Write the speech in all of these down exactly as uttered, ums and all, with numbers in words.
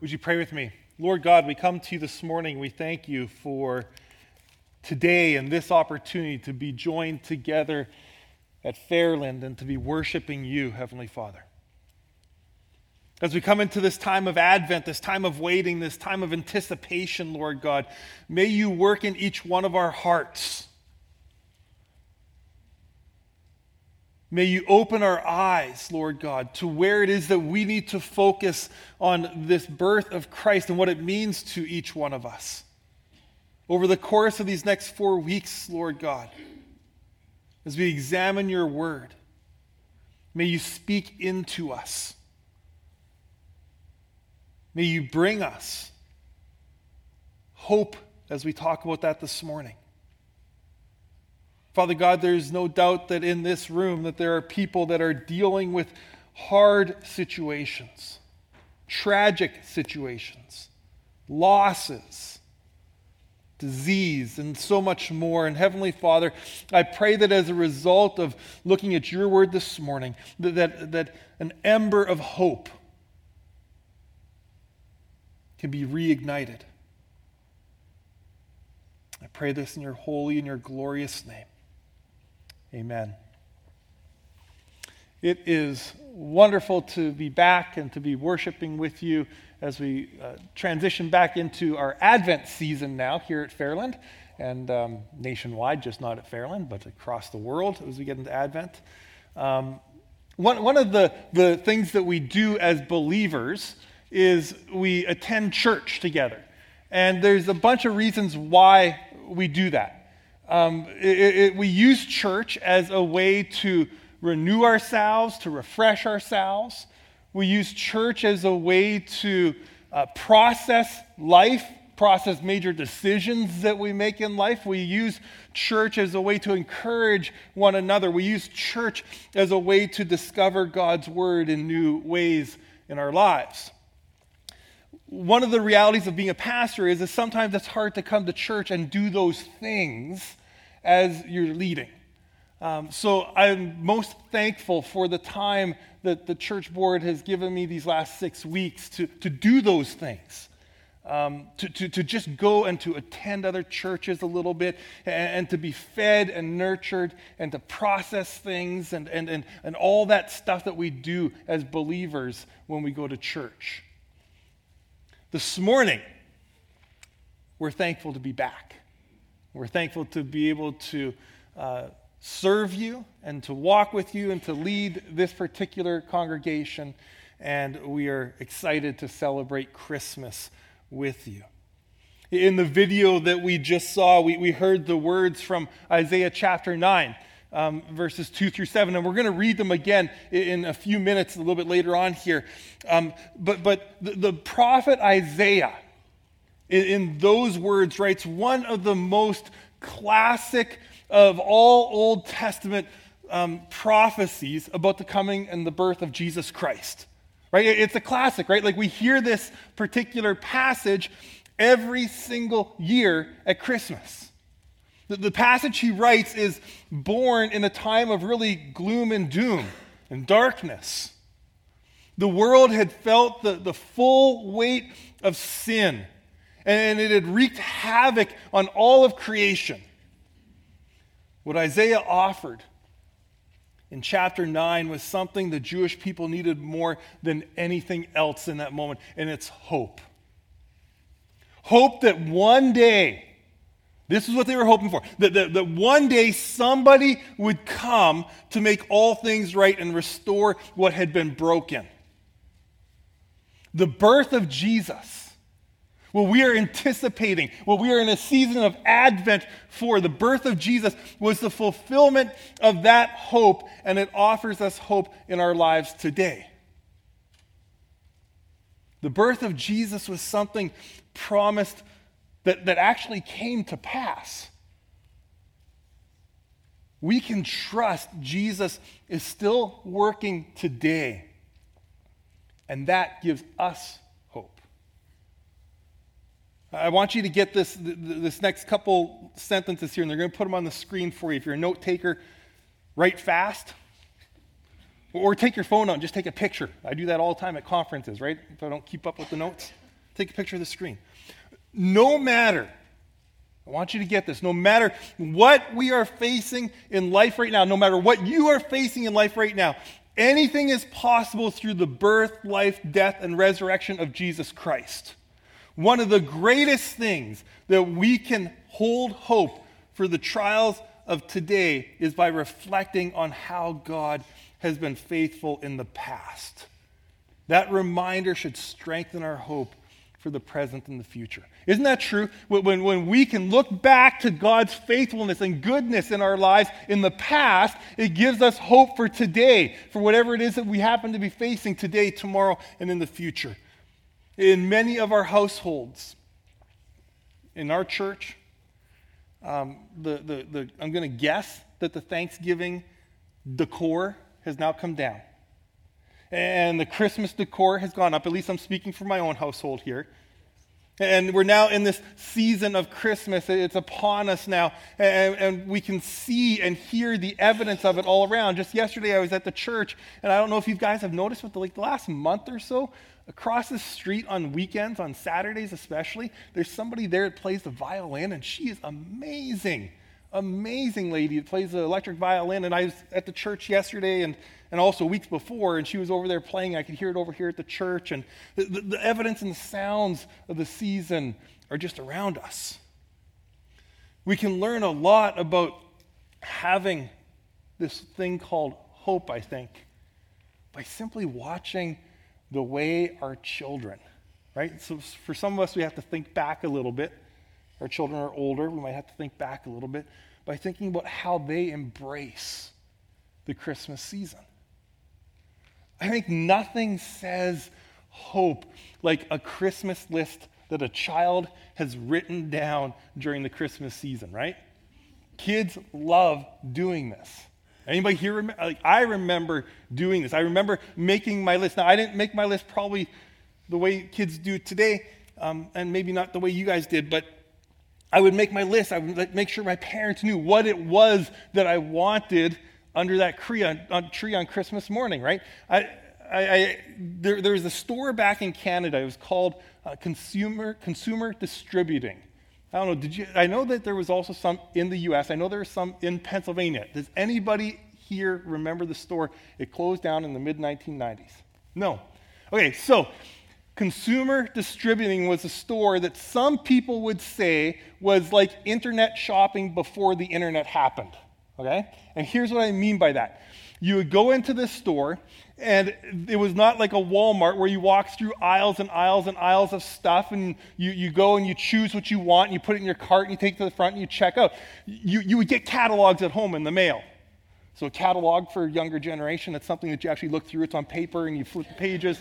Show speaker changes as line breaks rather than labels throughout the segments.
Would you pray with me? Lord God, we come to you this morning. We thank you for today and this opportunity to be joined together at Fairland and to be worshiping you, Heavenly Father. As we come into this time of Advent, this time of waiting, this time of anticipation, Lord God, may you work in each one of our hearts. May you open our eyes, Lord God, to where it is that we need to focus on this birth of Christ and what it means to each one of us. Over the course of these next four weeks, Lord God, as we examine your word, may you speak into us. May you bring us hope as we talk about that this morning. Father God, there's no doubt that in this room that there are people that are dealing with hard situations, tragic situations, losses, disease, and so much more. And Heavenly Father, I pray that as a result of looking at your word this morning, that, that, that an ember of hope can be reignited. I pray this in your holy and your glorious name. Amen. It is wonderful to be back and to be worshiping with you as we uh, transition back into our Advent season now here at Fairland and um, nationwide, just not at Fairland, but across the world as we get into Advent. Um, one, one of the, the things that we do as believers is we attend church together. And there's a bunch of reasons why we do that. Um, it, it, we use church as a way to renew ourselves, to refresh ourselves. We use church as a way to uh, process life, process major decisions that we make in life. We use church as a way to encourage one another. We use church as a way to discover God's word in new ways in our lives. One of the realities of being a pastor is that sometimes it's hard to come to church and do those things as you're leading. Um, so I'm most thankful for the time that the church board has given me these last six weeks to, to do those things. Um, to, to, to just go and to attend other churches a little bit and, and to be fed and nurtured and to process things and, and, and, and all that stuff that we do as believers when we go to church. This morning, we're thankful to be back. We're thankful to be able to uh, serve you and to walk with you and to lead this particular congregation. And we are excited to celebrate Christmas with you. In the video that we just saw, we, we heard the words from Isaiah chapter nine. Um, verses two through seven, and we're going to read them again in, in a few minutes, a little bit later on here. Um, but but the, the prophet Isaiah, in, in those words, writes one of the most classic of all Old Testament um, prophecies about the coming and the birth of Jesus Christ. Right? It's a classic, right? Like we hear this particular passage every single year at Christmas. The, the passage he writes is born in a time of really gloom and doom and darkness. The world had felt the, the full weight of sin, and it had wreaked havoc on all of creation. What Isaiah offered in chapter nine was something the Jewish people needed more than anything else in that moment, and it's hope. Hope that one day, this is what they were hoping for, that, that, that one day somebody would come to make all things right and restore what had been broken. The birth of Jesus, what we are anticipating, what we are in a season of Advent for, the birth of Jesus was the fulfillment of that hope, and it offers us hope in our lives today. The birth of Jesus was something promised That, that actually came to pass. We can trust Jesus is still working today, and that gives us hope. I want you to get this, this next couple sentences here, and they're going to put them on the screen for you. If you're a note taker, write fast. Or take your phone out and just take a picture. I do that all the time at conferences, right? If I don't keep up with the notes. take a picture of the screen. No matter, I want you to get this, no matter what we are facing in life right now, no matter what you are facing in life right now, anything is possible through the birth, life, death, and resurrection of Jesus Christ. One of the greatest things that we can hold hope for the trials of today is by reflecting on how God has been faithful in the past. That reminder should strengthen our hope for the present and the future. Isn't that true? When, when we can look back to God's faithfulness and goodness in our lives in the past, it gives us hope for today, for whatever it is that we happen to be facing today, tomorrow, and in the future. In many of our households, in our church, um, the, the, the, I'm going to guess that the Thanksgiving decor has now come down. And the Christmas decor has gone up. At least I'm speaking for my own household here. And we're now in this season of Christmas. It's upon us now. And, and we can see and hear the evidence of it all around. Just yesterday I was at the church, and I don't know if you guys have noticed, but the, like the last month or so, across the street on weekends, on Saturdays especially, there's somebody there that plays the violin, and she is amazing. Amazing lady that plays the electric violin. And I was at the church yesterday and, and also weeks before, and she was over there playing. I could hear it over here at the church. And the, the, the evidence and the sounds of the season are just around us. We can learn a lot about having this thing called hope, I think, by simply watching the way our children, right? So for some of us, we have to think back a little bit. Our children are older. We might have to think back a little bit by thinking about how they embrace the Christmas season. I think nothing says hope like a Christmas list that a child has written down during the Christmas season, right? Kids love doing this. Anybody here, rem- like, I remember doing this. I remember making my list. Now, I didn't make my list probably the way kids do today, um, and maybe not the way you guys did, but I would make my list. I would make sure my parents knew what it was that I wanted under that tree on, on, tree on Christmas morning, right? I, I, I, there, there was a store back in Canada. It was called uh, Consumer Consumer Distributing. I don't know, did you, I know that there was also some in the U S. I know there was some in Pennsylvania. Does anybody here remember the store? It closed down in the mid nineteen nineties. No. Okay, so Consumer Distributing was a store that some people would say was like internet shopping before the internet happened, okay? And here's what I mean by that. You would go into this store, and it was not like a Walmart where you walk through aisles and aisles and aisles of stuff, and you, you go and you choose what you want, and you put it in your cart, and you take it to the front, and you check out. You, you would get catalogs at home in the mail. So a catalog for a younger generation, it's something that you actually look through. It's on paper, and you flip the pages.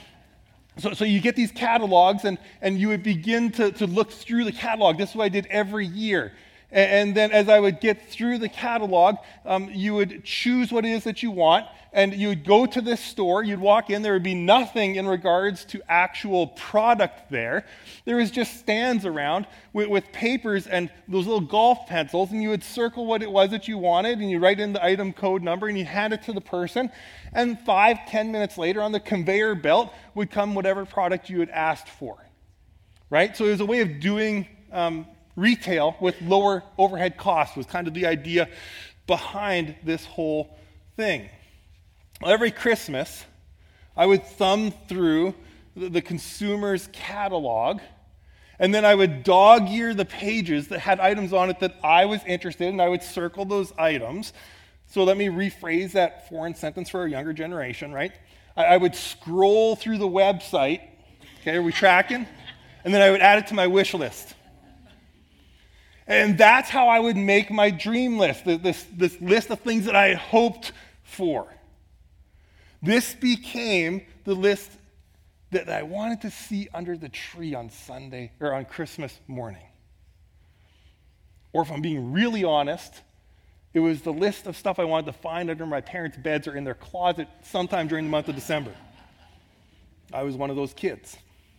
So, so you get these catalogs, and, and you would begin to, to look through the catalog. This is what I did every year. And, and then as I would get through the catalog, um, you would choose what it is that you want, and you would go to this store. You'd walk in. There would be nothing in regards to actual product there. There was just stands around with, with papers and those little golf pencils, and you would circle what it was that you wanted, and you write in the item code number, and you hand it to the person. And five, ten minutes later, on the conveyor belt would come whatever product you had asked for, right? So it was a way of doing um, retail with lower overhead costs was kind of the idea behind this whole thing. Every Christmas, I would thumb through the, the consumer's catalog, and then I would dog-ear the pages that had items on it that I was interested in, and I would circle those items. So let me rephrase that foreign sentence for our younger generation, right? I, I would scroll through the website. Okay, are we tracking? And then I would add it to my wish list. And that's how I would make my dream list, this, this list of things that I had hoped for. This became the list that I wanted to see under the tree on Sunday or on Christmas morning. Or if I'm being really honest, it was the list of stuff I wanted to find under my parents' beds or in their closet sometime during the month of December. I was one of those kids.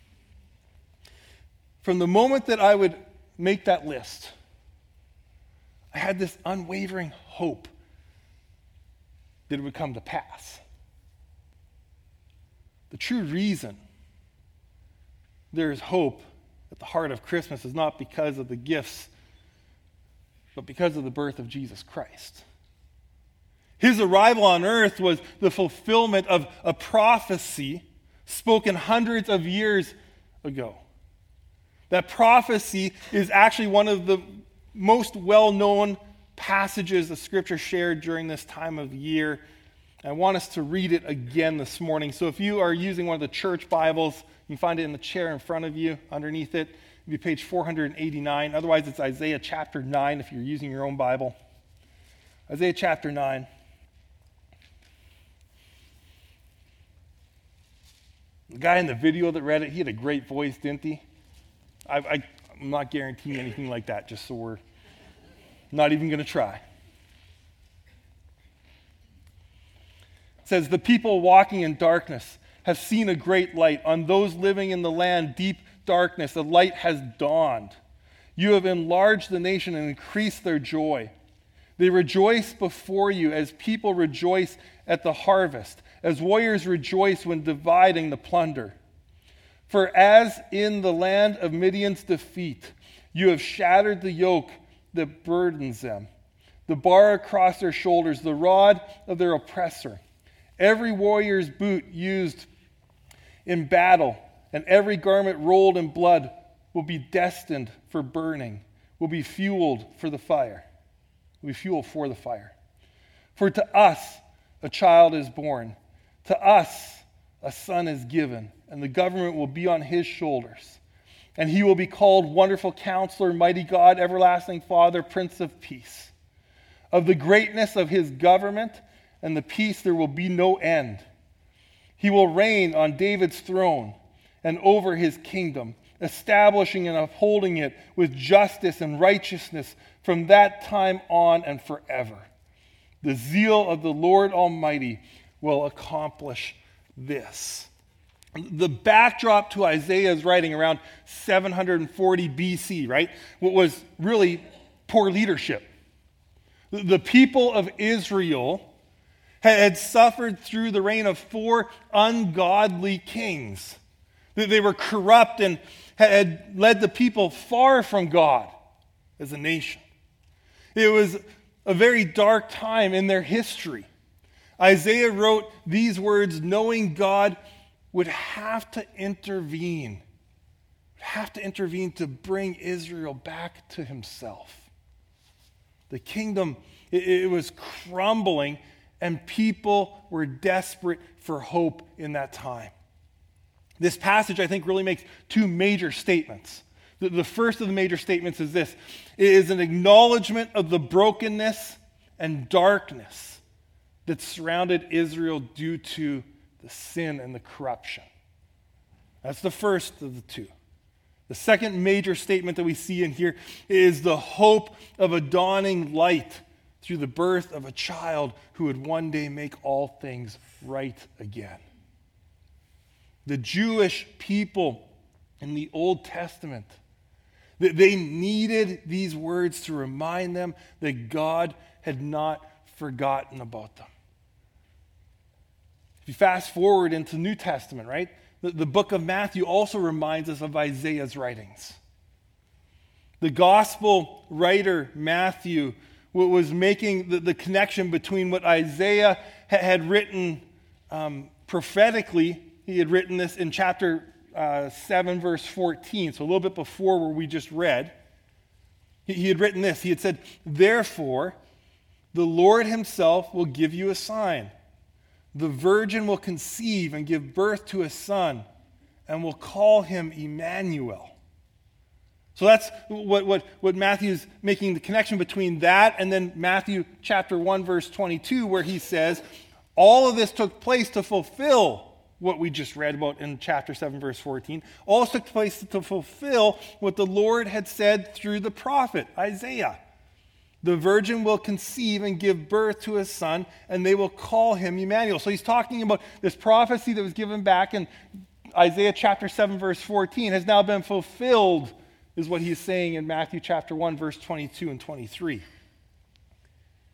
From the moment that I would make that list, I had this unwavering hope that it would come to pass. The true reason there is hope at the heart of Christmas is not because of the gifts, but because of the birth of Jesus Christ. His arrival on earth was the fulfillment of a prophecy spoken hundreds of years ago. That prophecy is actually one of the most well-known passages of Scripture shared during this time of year. I want us to read it again this morning. So if you are using one of the church Bibles, you can find it in the chair in front of you, underneath it. It'll be page four eighty-nine. Otherwise, it's Isaiah chapter nine if you're using your own Bible. Isaiah chapter nine. The guy in the video that read it, he had a great voice, didn't he? I, I, I'm not guaranteeing anything like that, just so we're not even going to try. It says, "The people walking in darkness have seen a great light. On those living in the land, deep darkness, a light has dawned. You have enlarged the nation and increased their joy. They rejoice before you as people rejoice at the harvest, as warriors rejoice when dividing the plunder. For as in the land of Midian's defeat, you have shattered the yoke that burdens them, the bar across their shoulders, the rod of their oppressor. Every warrior's boot used in battle and every garment rolled in blood will be destined for burning, will be fueled for the fire, will be fuel for the fire. For to us a child is born, to us a son is given, and the government will be on his shoulders. And he will be called Wonderful Counselor, Mighty God, Everlasting Father, Prince of Peace. Of the greatness of his government and the peace there will be no end. He will reign on David's throne and over his kingdom, establishing and upholding it with justice and righteousness from that time on and forever. The zeal of the Lord Almighty will accomplish this." The backdrop to Isaiah's writing around seven forty B C, right, what was really poor leadership. The people of Israel had suffered through the reign of four ungodly kings. They were corrupt and had led the people far from God as a nation. It was a very dark time in their history. Isaiah wrote these words knowing God would have to intervene, would have to intervene to bring Israel back to himself. The kingdom, it, it was crumbling, and people were desperate for hope in that time. This passage, I think, really makes two major statements. The, the first of the major statements is this. It is an acknowledgement of the brokenness and darkness that surrounded Israel due to the sin and the corruption. That's the first of the two. The second major statement that we see in here is the hope of a dawning light through the birth of a child who would one day make all things right again. The Jewish people in the Old Testament, they needed these words to remind them that God had not forgotten about them. If you fast forward into New Testament, right? The, the book of Matthew also reminds us of Isaiah's writings. The gospel writer Matthew was making the, the connection between what Isaiah ha- had written um, prophetically. He had written this in chapter uh, seven, verse fourteen, so a little bit before where we just read. He, he had written this. He had said, "Therefore, the Lord himself will give you a sign. The virgin will conceive and give birth to a son, and will call him Emmanuel." So that's what, what, what Matthew's making the connection between that and then Matthew chapter one, verse twenty-two, where he says, all of this took place to fulfill what we just read about in chapter seven, verse fourteen. All this took place to fulfill what the Lord had said through the prophet Isaiah. The virgin will conceive and give birth to a son, and they will call him Emmanuel. So he's talking about this prophecy that was given back in Isaiah chapter seven, verse fourteen, has now been fulfilled, is what he's saying in Matthew chapter one, verse twenty-two and twenty-three.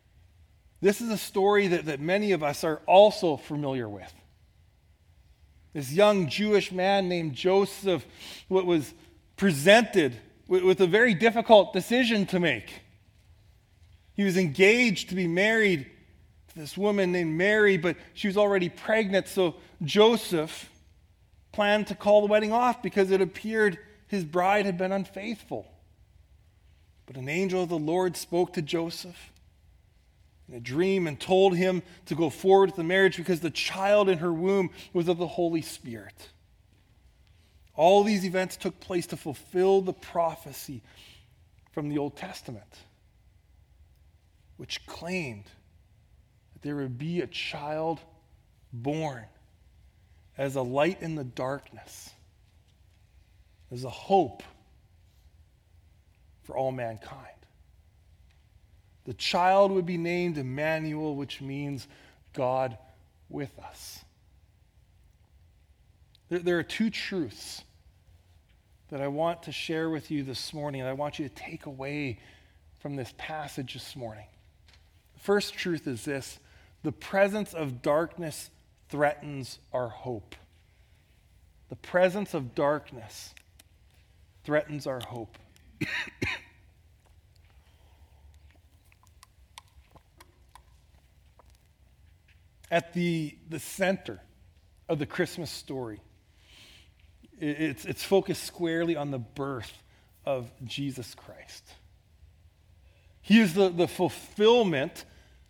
This is a story that, that many of us are also familiar with. This young Jewish man named Joseph was presented with a very difficult decision to make. He was engaged to be married to this woman named Mary, but she was already pregnant, so Joseph planned to call the wedding off because it appeared his bride had been unfaithful. But an angel of the Lord spoke to Joseph in a dream and told him to go forward with the marriage because the child in her womb was of the Holy Spirit. All these events took place to fulfill the prophecy from the Old Testament, which claimed that there would be a child born as a light in the darkness, as a hope for all mankind. The child would be named Emmanuel, which means God with us. There, there are two truths that I want to share with you this morning, and I want you to take away from this passage this morning. The first truth is this: the presence of darkness threatens our hope. The presence of darkness threatens our hope. At the, the center of the Christmas story, it's, it's focused squarely on the birth of Jesus Christ. He is the, the fulfillment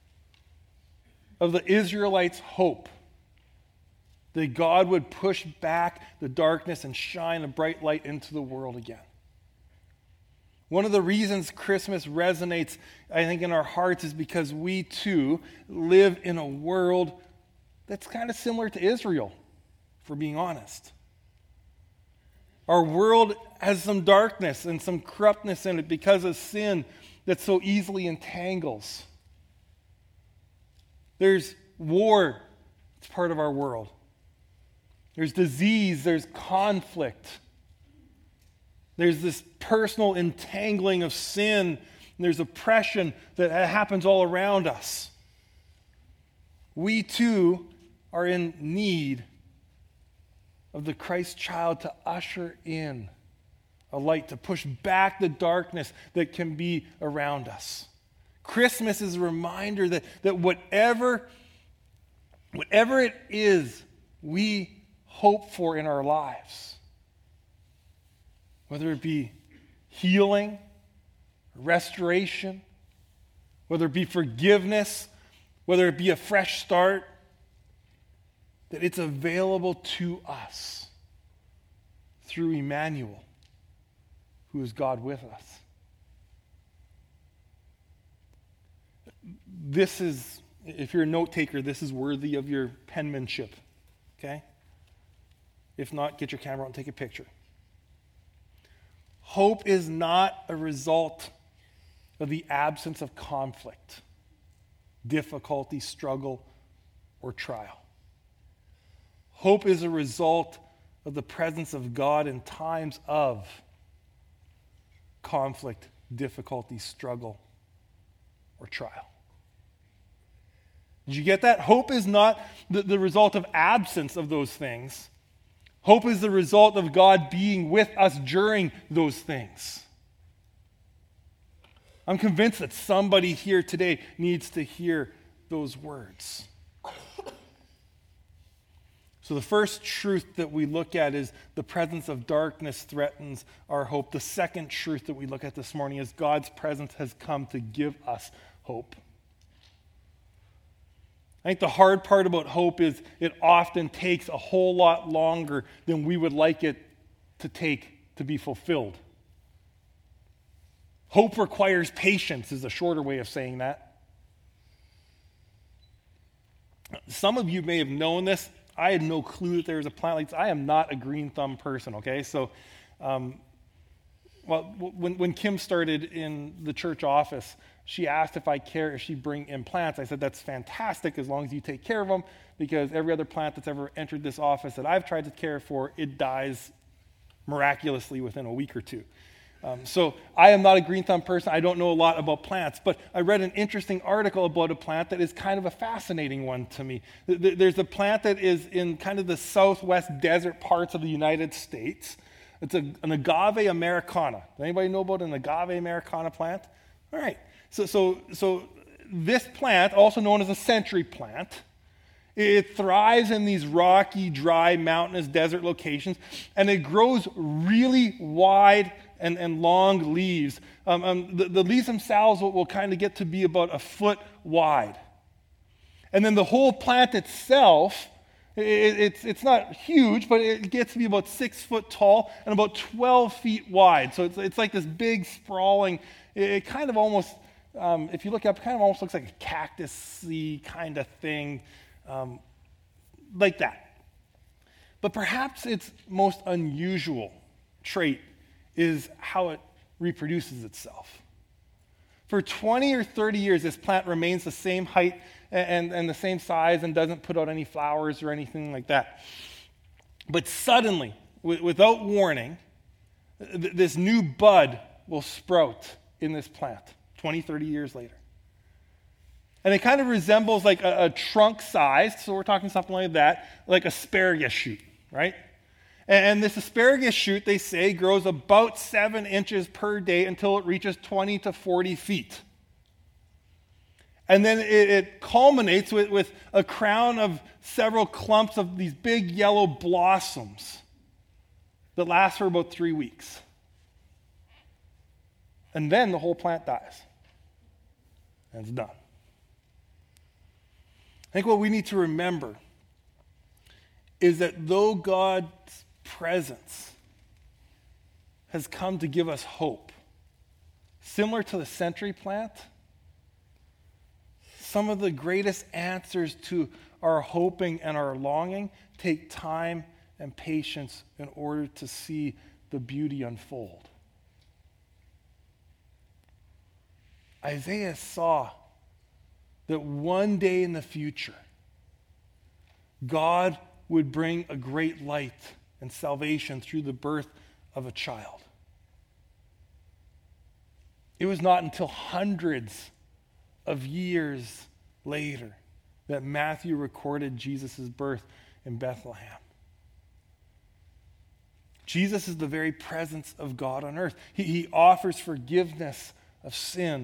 of the Israelites' hope that God would push back the darkness and shine a bright light into the world again. One of the reasons Christmas resonates, I think, in our hearts is because we too live in a world that's kind of similar to Israel, if we're being honest. Our world has some darkness and some corruptness in it because of sin that so easily entangles. There's war, it's part of our world. There's disease, there's conflict. There's this personal entangling of sin, and there's oppression that happens all around us. We too are in need of the Christ child to usher in a light, to push back the darkness that can be around us. Christmas is a reminder that, that whatever, whatever it is we hope for in our lives, whether it be healing, restoration, whether it be forgiveness, whether it be a fresh start, that it's available to us through Emmanuel, who is God with us. This is, if you're a note taker, this is worthy of your penmanship, okay? If not, get your camera out and take a picture. Hope is not a result of the absence of conflict, difficulty, struggle, or trial. Hope is a result of the presence of God in times of conflict, difficulty, struggle, or trial. Did you get that? Hope is not the, the result of absence of those things. Hope is the result of God being with us during those things. I'm convinced that somebody here today needs to hear those words. So the first truth that we look at is the presence of darkness threatens our hope. The second truth that we look at this morning is God's presence has come to give us hope. I think the hard part about hope is it often takes a whole lot longer than we would like it to take to be fulfilled. Hope requires patience is a shorter way of saying that. Some of you may have known this. I had no clue that there was a plant like this. I am not a green thumb person, okay? So, um, well, when, when Kim started in the church office, she asked if I care if she bring in plants. I said, that's fantastic as long as you take care of them, because every other plant that's ever entered this office that I've tried to care for, it dies miraculously within a week or two. Um, so I am not a green thumb person. I don't know a lot about plants, but I read an interesting article about a plant that is kind of a fascinating one to me. There's a plant that is in kind of the southwest desert parts of the United States. It's a, an agave americana. Does anybody know about an agave americana plant? All right. So, so, so this plant, also known as a century plant, it thrives in these rocky, dry, mountainous desert locations, and it grows really wide and, and long leaves. Um, um, the, the leaves themselves will, will kind of get to be about a foot wide. And then the whole plant itself, it, it's, it's not huge, but it gets to be about six foot tall and about twelve feet wide. So it's, it's like this big, sprawling, it, it kind of almost, um, if you look up, it kind of almost looks like a cactus-y kind of thing, um, like that. But perhaps its most unusual trait is how it reproduces itself. For twenty or thirty years, this plant remains the same height and, and the same size and doesn't put out any flowers or anything like that. But suddenly, w- without warning, th- this new bud will sprout in this plant twenty, thirty years later. And it kind of resembles like a, a trunk size, so we're talking something like that, like asparagus shoot, right? And this asparagus shoot, they say, grows about seven inches per day until it reaches twenty to forty feet. And then it, it culminates with, with a crown of several clumps of these big yellow blossoms that last for about three weeks. And then the whole plant dies. And it's done. I think what we need to remember is that though God's presence has come to give us hope, similar to the century plant, some of the greatest answers to our hoping and our longing take time and patience in order to see the beauty unfold. Isaiah saw that one day in the future, God would bring a great light and salvation through the birth of a child. It was not until hundreds of years later that Matthew recorded Jesus' birth in Bethlehem. Jesus is the very presence of God on earth. He, he offers forgiveness of sin,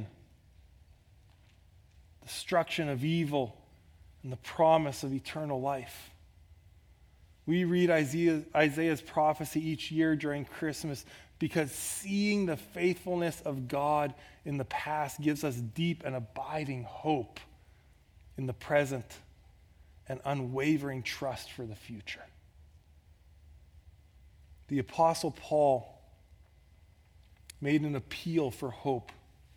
destruction of evil, and the promise of eternal life. We read Isaiah, Isaiah's prophecy each year during Christmas because seeing the faithfulness of God in the past gives us deep and abiding hope in the present and unwavering trust for the future. The Apostle Paul made an appeal for hope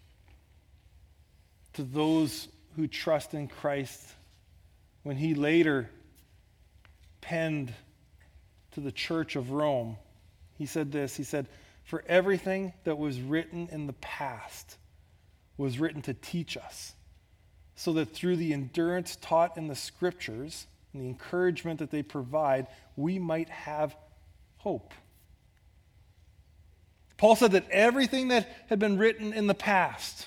to those who trust in Christ when he later penned to the church of Rome. He said this, he said, "For everything that was written in the past was written to teach us, so that through the endurance taught in the scriptures and the encouragement that they provide, we might have hope." Paul said that everything that had been written in the past,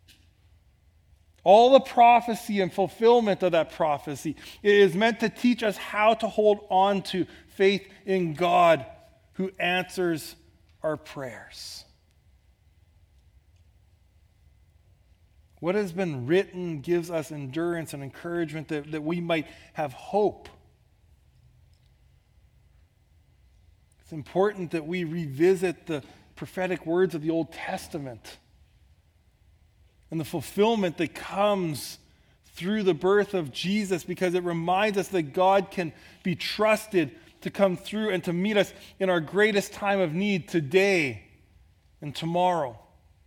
all the prophecy and fulfillment of that prophecy, is meant to teach us how to hold on to faith in God who answers our prayers. What has been written gives us endurance and encouragement that, that we might have hope. It's important that we revisit the prophetic words of the Old Testament and the fulfillment that comes through the birth of Jesus, because it reminds us that God can be trusted to come through and to meet us in our greatest time of need today and tomorrow.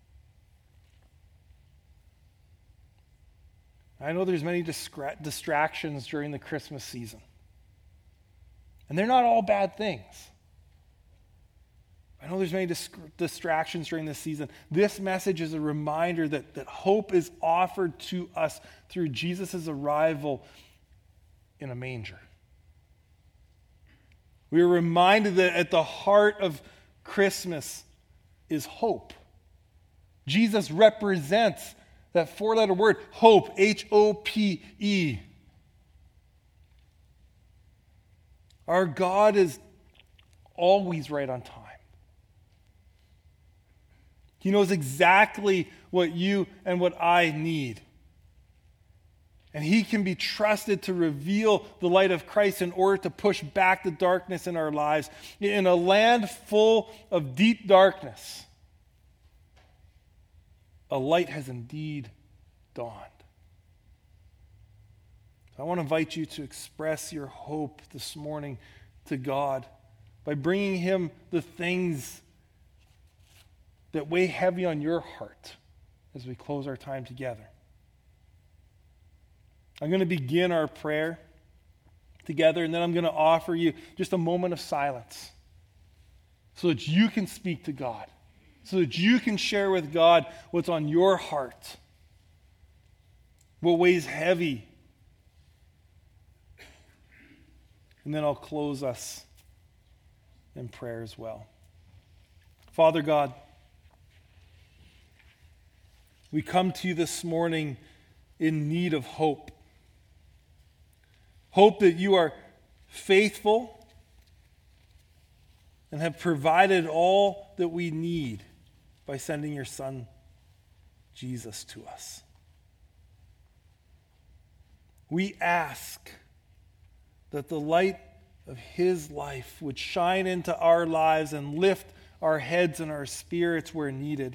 I know there's many distra- distractions during the Christmas season, and they're not all bad things. I know there's many dis- distractions during this season. This message is a reminder that, that hope is offered to us through Jesus' arrival in a manger. We are reminded that at the heart of Christmas is hope. Jesus represents that four-letter word, hope, H O P E. Our God is always right on time. He knows exactly what you and what I need. And he can be trusted to reveal the light of Christ in order to push back the darkness in our lives. In a land full of deep darkness, a light has indeed dawned. I want to invite you to express your hope this morning to God by bringing him the things that weigh heavy on your heart as we close our time together. I'm going to begin our prayer together, and then I'm going to offer you just a moment of silence so that you can speak to God, so that you can share with God what's on your heart, what weighs heavy. And then I'll close us in prayer as well. Father God, we come to you this morning in need of hope. Hope that you are faithful and have provided all that we need by sending your Son, Jesus, to us. We ask that the light of his life would shine into our lives and lift our heads and our spirits where needed.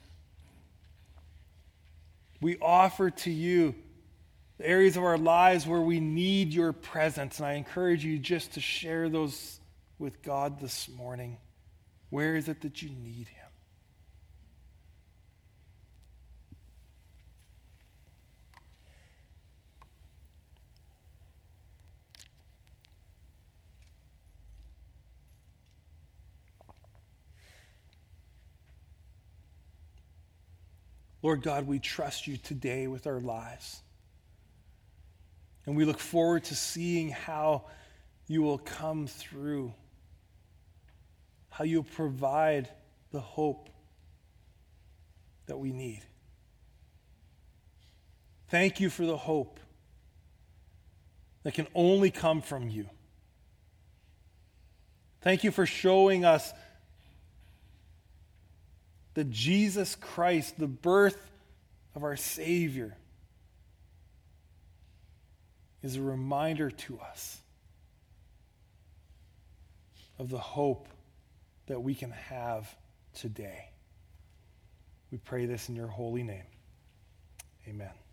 We offer to you the areas of our lives where we need your presence, and I encourage you just to share those with God this morning. Where is it that you need him? Lord God, we trust you today with our lives. And we look forward to seeing how you will come through, how you'll provide the hope that we need. Thank you for the hope that can only come from you. Thank you for showing us that Jesus Christ, the birth of our Savior, is a reminder to us of the hope that we can have today. We pray this in your holy name. Amen.